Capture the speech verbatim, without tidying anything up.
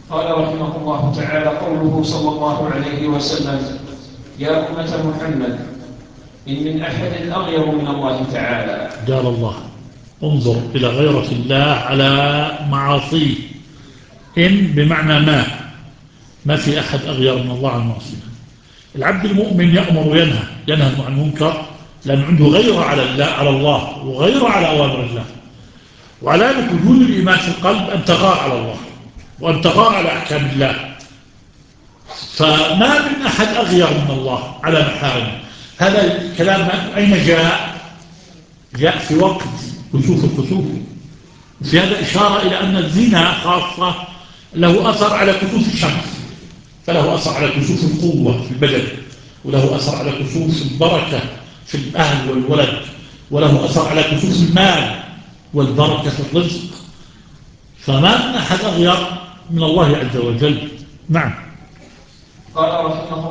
قال رحمه الله تعالى: قوله صلى الله عليه وسلم: يا أمة محمد، إن من أحد أغير من الله تعالى. قال الله: انظر إلى غيرة الله على معاصيه. إن بمعنى ما ما في أحد أغير من الله عن معصيه. العبد المؤمن يأمر وينهى ينهى عن المنكر، لأن عنده غيرة على الله على الله وغيرة على أوامر الله. وعلامة وجود الإيمان في القلب أن تغار على الله وأن تغار على أحكام الله. فما من أحد أغير من الله على محارمه. هذا الكلام أين جاء؟ جاء في وقت كسوف الكسوف. في هذا إشارة إلى أن الزنا خاصة له أثر على كسوف الشمس، فله أثر على كسوف القوة في البدن، وله أثر على كسوف البركة في الأهل والولد، وله أثر على كسوف المال والبركة في الرزق. فما من أحد أغير من الله عز وجل. نعم. قال رحمه